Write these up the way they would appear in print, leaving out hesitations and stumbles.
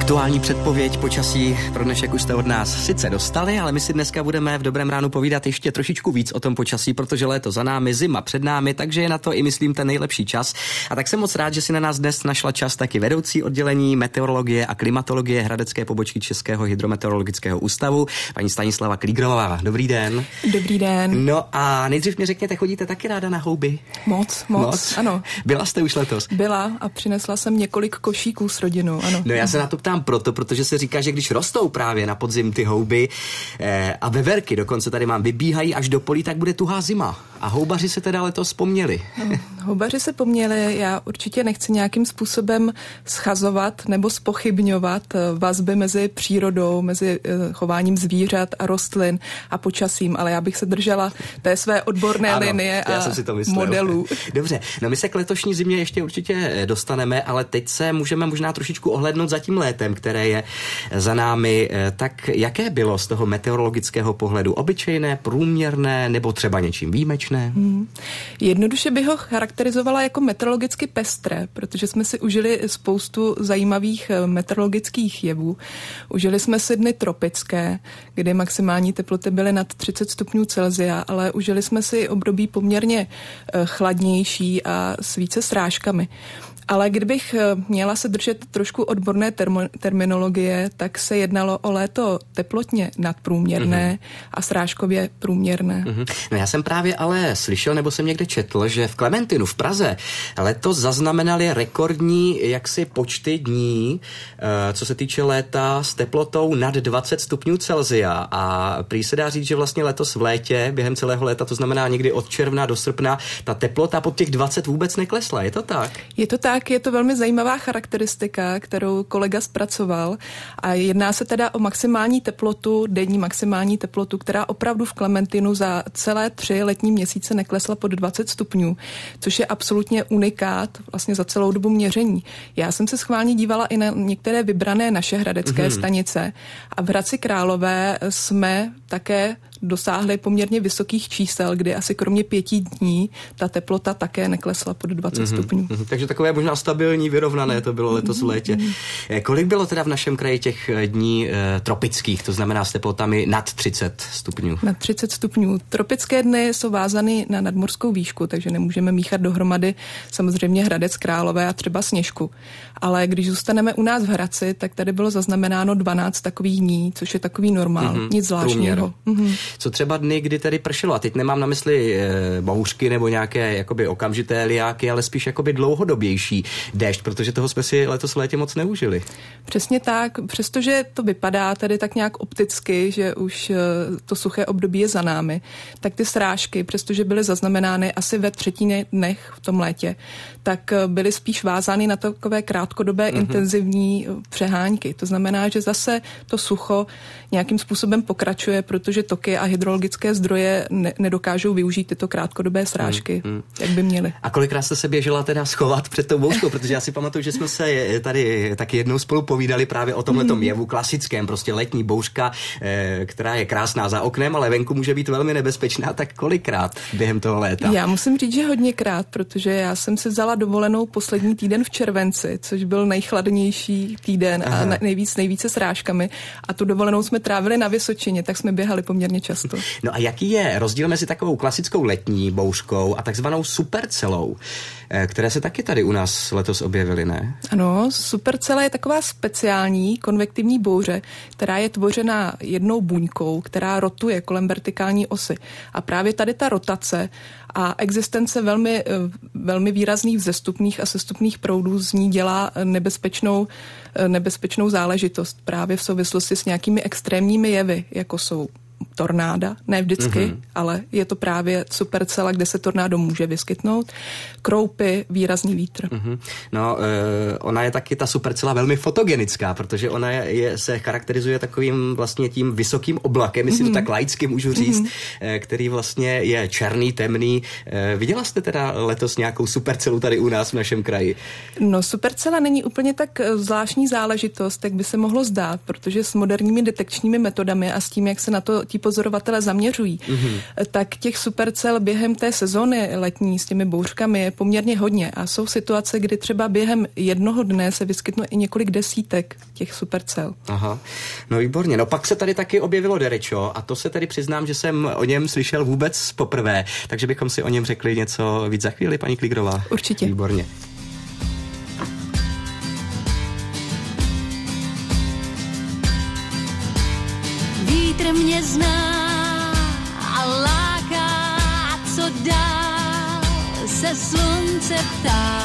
Aktuální předpověď počasí pro dnešek už jste od nás sice dostali, ale my si dneska budeme v Dobrém ránu povídat ještě trošičku víc o tom počasí, protože léto za námi, zima před námi, takže je na to i myslím ten nejlepší čas. A tak jsem moc rád, že si na nás dnes našla čas taky vedoucí oddělení meteorologie a klimatologie hradecké pobočky Českého hydrometeorologického ústavu, paní Stanislava Klígrová. Dobrý den. Dobrý den. No a nejdřív mě řekněte, chodíte taky ráda na houby? Moc, ano. Byla jste už letos? Byla a přinesla jsem několik košíků s rodinou, ano. No já se na to ptám protože se říká, že když rostou právě na podzim ty houby a veverky, dokonce tady mám, vybíhají až do polí, tak bude tuhá zima. A houbaři se teda letos pomněli. No, houbaři se pomněli, já určitě nechci nějakým způsobem schazovat nebo zpochybňovat vazby mezi přírodou, mezi chováním zvířat a rostlin a počasím, ale já bych se držela té své odborné linie a modelů. Dobře, no my se k letošní zimě ještě určitě dostaneme, ale teď se můžeme možná trošičku ohlédnout za tím létem, které je za námi. Tak jaké bylo z toho meteorologického pohledu? Obyčejné, průměrné nebo třeba něčím výjimečné? Jednoduše bych ho charakterizovala jako meteorologicky pestré, protože jsme si užili spoustu zajímavých meteorologických jevů. Užili jsme si dny tropické, kdy maximální teploty byly nad 30 stupňů Celsia, ale užili jsme si období poměrně chladnější a s více srážkami. Ale kdybych měla se držet trošku odborné terminologie, tak se jednalo o léto teplotně nadprůměrné a srážkově průměrné. No já jsem právě ale slyšel, nebo jsem někde četl, že v Klementinu v Praze letos zaznamenali rekordní jaksi počty dní, co se týče léta s teplotou nad 20 stupňů Celsia. A prý se dá říct, že vlastně letos v létě, během celého léta, to znamená někdy od června do srpna, ta teplota pod těch 20 vůbec neklesla. Je to tak? Je to tak. Je to velmi zajímavá charakteristika, kterou kolega zpracoval a jedná se teda o maximální teplotu, denní maximální teplotu, která opravdu v Klementinu za celé 3 letní měsíce neklesla pod 20 stupňů, což je absolutně unikát vlastně za celou dobu měření. Já jsem se schválně dívala i na některé vybrané naše hradecké stanice a v Hradci Králové jsme také dosáhli poměrně vysokých čísel, kdy asi kromě 5 dní ta teplota také neklesla pod 20 stupňů. Takže takové možná stabilní, vyrovnané to bylo letos v létě. Kolik bylo teda v našem kraji těch dní tropických, to znamená s teplotami nad 30 stupňů? Nad 30 stupňů. Tropické dny jsou vázány na nadmořskou výšku, takže nemůžeme míchat dohromady samozřejmě Hradec Králové a třeba Sněžku. Ale když zůstaneme u nás v Hradci, tak tady bylo zaznamenáno 12 takových dní, což je takový normál, nic zvláštního. Co třeba dny, kdy tady pršelo? A teď nemám na mysli bouřky nebo nějaké jakoby okamžité liáky, ale spíš jakoby dlouhodobější déšť, protože toho jsme si letos v létě moc neužili. Přesně tak, přestože to vypadá tady tak nějak opticky, že už to suché období je za námi, tak ty srážky, přestože byly zaznamenány asi ve 3 dnech v tom létě, tak byly spíš vázány na takové krátkodobé intenzivní přehánky. To znamená, že zase to sucho nějakým způsobem pokračuje, protože toky a hydrologické zdroje nedokážou využít tyto krátkodobé srážky, jak by měly. A kolikrát jste se běžela teda schovat před tou bouřkou, protože já si pamatuju, že jsme se tady taky jednou spolu povídali právě o tomhletom jevu klasickém, prostě letní bouřka, která je krásná za oknem, ale venku může být velmi nebezpečná, tak kolikrát během toho léta? Já musím říct, že hodněkrát, protože já jsem si vzala dovolenou poslední týden v červenci, což byl nejchladnější týden a nejvíce srážkami a tu dovolenou jsme trávili na Vysočině, tak jsme běhali poměrně často. No a jaký je rozdíl mezi takovou klasickou letní bouřkou a takzvanou supercelou, které se taky tady u nás letos objevily, ne? Ano, supercela je taková speciální konvektivní bouře, která je tvořena jednou buňkou, která rotuje kolem vertikální osy. A právě tady ta rotace a existence velmi výrazných vzestupných a sestupných proudů z ní dělá nebezpečnou záležitost právě v souvislosti s nějakými extrémními jevy, jako jsou tornáda, ne vždycky, ale je to právě supercela, kde se tornádo může vyskytnout, kroupy, výrazný vítr. No, ona je taky ta supercela velmi fotogenická, protože ona se charakterizuje takovým vlastně tím vysokým oblakem, jestli to tak laicky můžu říct, který vlastně je černý, temný. Viděla jste teda letos nějakou supercelu tady u nás v našem kraji? No, supercela není úplně tak zvláštní záležitost, jak by se mohlo zdát, protože s moderními detekčními metodami a s tím, jak se na to ti pozorovatele zaměřují, tak těch supercel během té sezóny letní s těmi bouřkami je poměrně hodně a jsou situace, kdy třeba během jednoho dne se vyskytnou i několik desítek těch supercel. Aha, no výborně. No pak se tady taky objevilo derecho a to se tady přiznám, že jsem o něm slyšel vůbec poprvé, takže bychom si o něm řekli něco víc za chvíli, paní Klígrová. Určitě. Výborně. Vítr mě zná a láká, co dál se slunce ptá.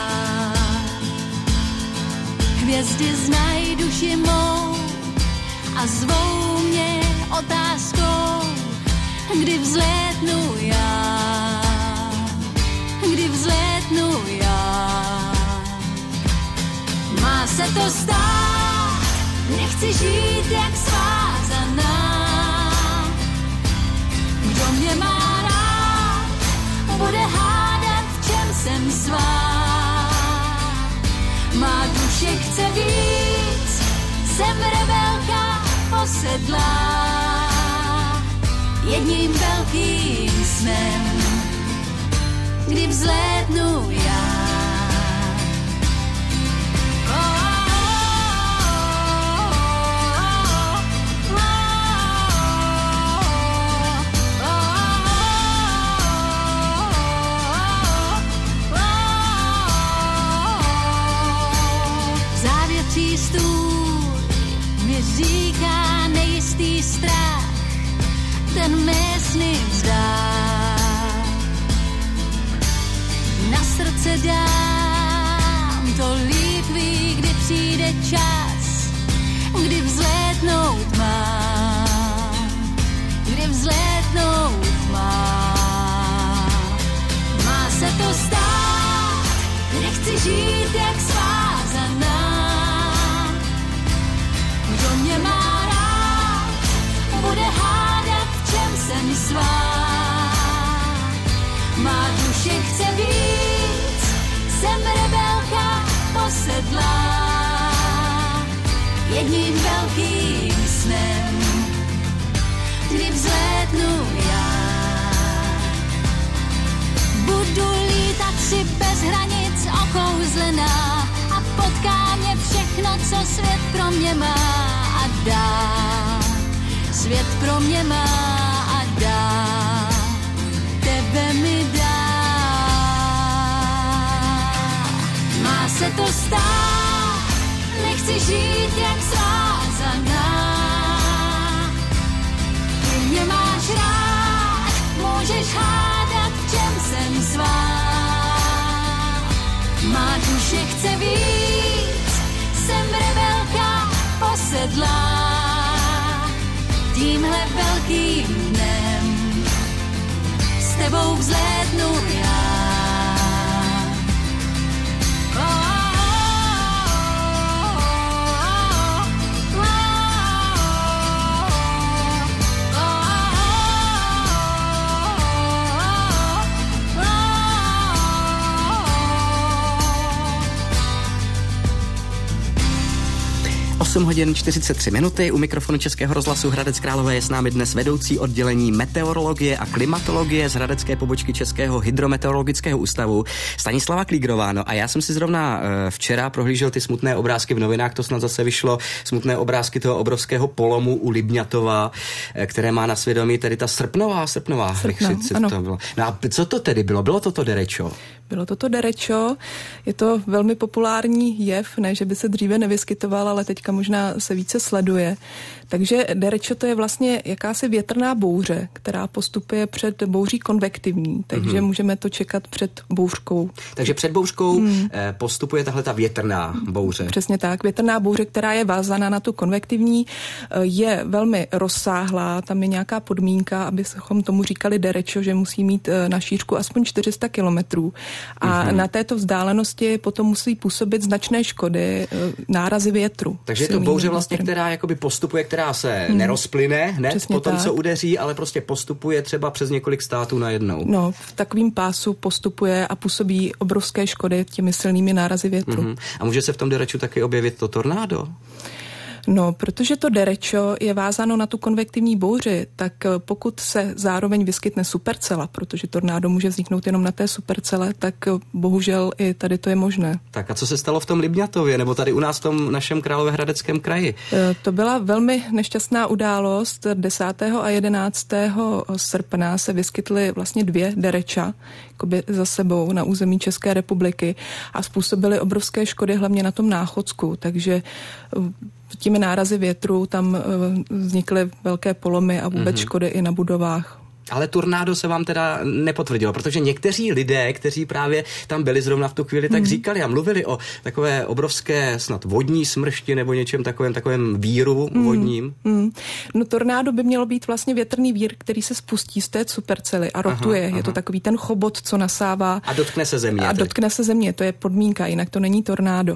Hvězdy znají duši mou a zvou mě otázkou, kdy vzlétnu já, kdy vzlétnu já. Má se to stát, nechci žít jak svázaná. Kdo mě má rád, bude hádat, v čem jsem svá. Má duše chce víc, jsem rebelka posedlá. Jedním velkým snem, kdy vzlétnu já. Mi říká nejistý strach, ten mé sny vzdá. Na srdce dám, to líp ví, kdy přijde čas, kdy vzlétnout mám, kdy vzlétnout mám. Má se to stát, nechci žít jak svázaná. Kdo mě má rád, bude hádat, v čem jsem svá. Má duše chce víc, jsem rebelka posedlá. Jedním velkým snem, kdy vzlétnu já. Budu lítat si bez hranic okouzlená a potká mě všechno, co svět pro mě má a dá. Svět pro mě má a dá. Tebe mi dá. Má se to stát, nechci žít jak svázaná. Ty mě máš rád, můžeš hádat, v čem jsem svá. Má duše chce víc, jsem rebelka posedlá. Tímhle velkým dnem s tebou vzlétnu já. Hodin 43 minuty. U mikrofonu Českého rozhlasu Hradec Králové je s námi dnes vedoucí oddělení meteorologie a klimatologie z hradecké pobočky Českého hydrometeorologického ústavu Stanislava Klígrová. No a já jsem si zrovna včera prohlížel ty smutné obrázky v novinách, to snad zase vyšlo, smutné obrázky toho obrovského polomu u Libňatova, které má na svědomí tedy ta srpnová lichřice. To bylo. No a co to tedy bylo? Bylo to derecho? Bylo to derecho, je to velmi populární jev, ne, že by se dříve nevyskytoval, ale teďka možná se více sleduje. Takže derecho to je vlastně jakási větrná bouře, která postupuje před bouří konvektivní, takže můžeme to čekat před bouřkou. Takže před bouřkou postupuje tahle ta větrná bouře. Přesně tak, větrná bouře, která je vázaná na tu konvektivní, je velmi rozsáhlá, tam je nějaká podmínka, abychom tomu říkali derecho, že musí mít na šířku aspoň 400 kilometrů. A na této vzdálenosti potom musí působit značné škody, nárazy větru. Takže je to bouře vlastně, která jakoby postupuje, která se nerozplyne hned po tom, co udeří, ale prostě postupuje třeba přes několik států najednou. No, v takovým pásu postupuje a působí obrovské škody těmi silnými nárazy větru. A může se v tom derechu taky objevit to tornádo? No, protože to derečo je vázáno na tu konvektivní bouři, tak pokud se zároveň vyskytne supercela, protože tornádo může vzniknout jenom na té supercele, tak bohužel i tady to je možné. Tak a co se stalo v tom Libňatově, nebo tady u nás v tom našem Královéhradeckém kraji? To byla velmi nešťastná událost. 10. a 11. srpna se vyskytly vlastně 2 dereča jakoby za sebou na území České republiky a způsobily obrovské škody hlavně na tom Náchodsku, takže těmi nárazy větru tam vznikly velké polomy a vůbec škody i na budovách. Ale tornádo se vám teda nepotvrdilo, protože někteří lidé, kteří právě tam byli zrovna v tu chvíli, tak říkali a mluvili o takové obrovské snad vodní smršti nebo něčem takovém víru vodním. No tornádo by mělo být vlastně větrný vír, který se spustí z té supercely a rotuje. Je to takový ten chobot, co nasává. A dotkne se země. A dotkne se země, to je podmínka, jinak to není tornádo.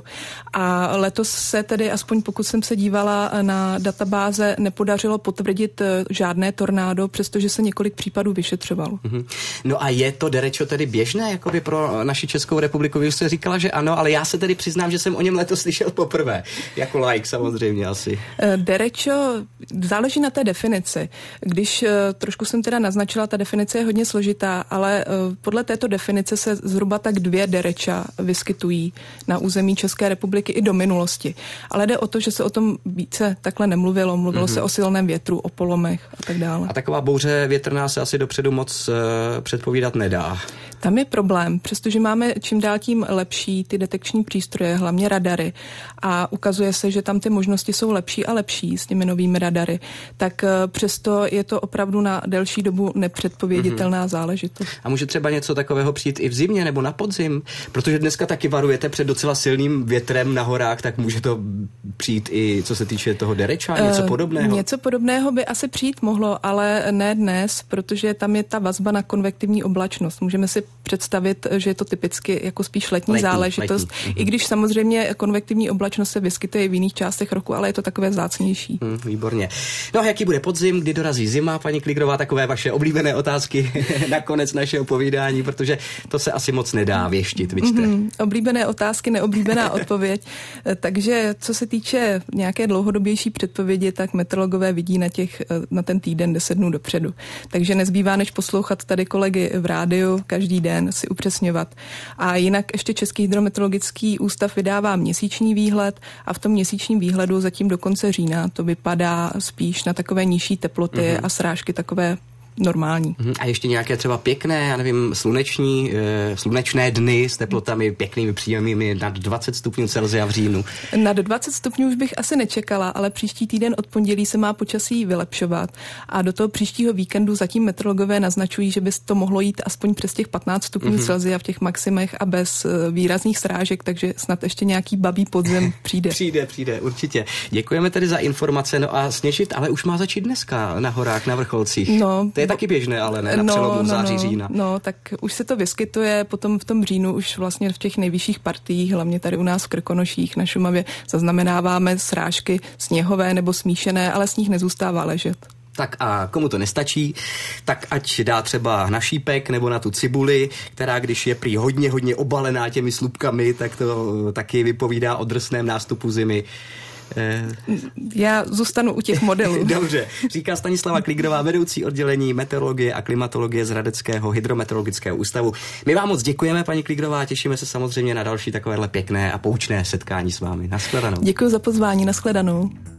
A letos se tedy, aspoň pokud jsem se dívala na databáze, nepodařilo potvrdit žádné tornádo, přestože se několik případů vyšetřovalo. No a je to derečo tedy běžné jakoby pro naši Českou republiku? Vy už jste říkala, že ano, ale já se tedy přiznám, že jsem o něm letos slyšel poprvé. Jako laik samozřejmě asi. Derečo záleží na té definici. Když trošku jsem teda naznačila, ta definice je hodně složitá, ale podle této definice se zhruba tak 2 dereča vyskytují na území České republiky i do minulosti. Ale jde o to, že se o tom více takhle nemluvilo. Mluvilo se o silném větru, o polomech a tak dále. A taková bouře větrná se asi dopředu moc předpovídat nedá. Tam je problém, přestože máme čím dál tím lepší ty detekční přístroje, hlavně radary, a ukazuje se, že tam ty možnosti jsou lepší a lepší s těmi novými radary, tak přesto je to opravdu na delší dobu nepředpověditelná záležitost. A může třeba něco takového přijít i v zimě nebo na podzim? Protože dneska taky varujete před docela silným větrem na horách, tak může to přijít i co se týče toho dereča, něco podobného? Něco podobného by asi přijít mohlo, ale ne dnes, protože tam je ta vazba na konvektivní oblačnost. Můžeme si představit, že je to typicky jako spíš letní záležitost, i když samozřejmě konvektivní oblačnost se vyskytuje i v jiných částech roku, ale je to takové vzácnější. Výborně. No a jaký bude podzim, kdy dorazí zima, paní Klígrová, takové vaše oblíbené otázky na konec našeho povídání, protože to se asi moc nedá věštit, viďte. Oblíbené otázky, neoblíbená odpověď. Takže co se týče nějaké dlouhodobější předpovědi, tak meteorologové vidí na ten týden 10 dnů dopředu. Takže nezbývá, než poslouchat tady kolegy v rádiu každý den, si upřesňovat. A jinak ještě Český hydrometeorologický ústav vydává měsíční výhled a v tom měsíčním výhledu zatím do konce října to vypadá spíš na takové nižší teploty a srážky takové normální. A ještě nějaké třeba pěkné, já nevím, slunečné dny s teplotami pěknými příjemnými nad 20 stupňů Celsia v říjnu. Nad 20 stupňů už bych asi nečekala, ale příští týden od pondělí se má počasí vylepšovat a do toho příštího víkendu zatím meteorologové naznačují, že by to mohlo jít aspoň přes těch 15 stupňů Celsia v těch maximech a bez výrazných srážek, takže snad ještě nějaký babí podzim přijde. Přijde, určitě. Děkujeme tedy za informace, no a sněžit, ale už má začít dneska na horách, na vrcholcích. No, to je taky běžné, ale ne na přelomu září, října. No, tak už se to vyskytuje, potom v tom říjnu už vlastně v těch nejvyšších partiích, hlavně tady u nás v Krkonoších na Šumavě, zaznamenáváme srážky sněhové nebo smíšené, ale sníh nezůstává ležet. Tak a komu to nestačí, tak ať dá třeba na šípek nebo na tu cibuli, která když je prý hodně obalená těmi slupkami, tak to taky vypovídá o drsném nástupu zimy. Já zůstanu u těch modelů. Dobře, říká Stanislava Klígrová, vedoucí oddělení meteorologie a klimatologie z Hradeckého hydrometeorologického ústavu. My vám moc děkujeme, paní Klígrová, a těšíme se samozřejmě na další takovéhle pěkné a poučné setkání s vámi. Nashledanou. Děkuji za pozvání, nashledanou.